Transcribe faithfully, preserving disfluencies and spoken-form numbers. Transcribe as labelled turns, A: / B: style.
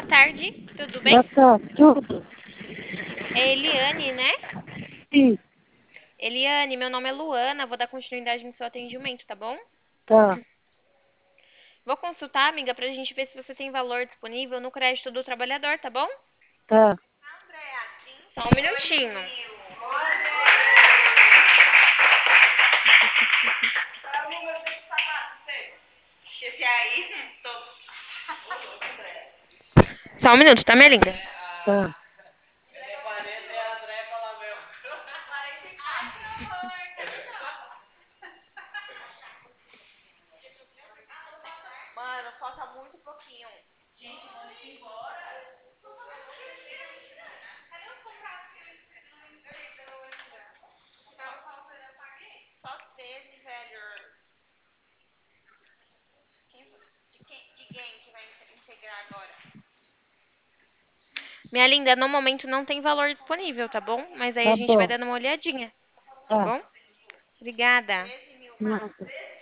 A: boa tarde, tudo bem?
B: Boa tarde, tudo?
A: É Eliane, né?
B: Sim,
A: Eliane, meu nome é Luana, vou dar continuidade no seu atendimento, tá bom?
B: tá,
A: Vou consultar, amiga, pra gente ver se você tem valor disponível no crédito do trabalhador, tá bom?
B: tá.
A: Só um minutinho. Só um minuto, tá, minha linda?
B: Tá.
A: Mano, falta muito pouquinho. Só teve, velho. De quem, de quem que vai integrar agora? Minha linda, no momento não tem valor disponível, tá bom? Mas aí a
B: Tá
A: gente vai
B: bom,
A: dando uma olhadinha, tá
B: tá.
A: bom? Obrigada.
B: Nada.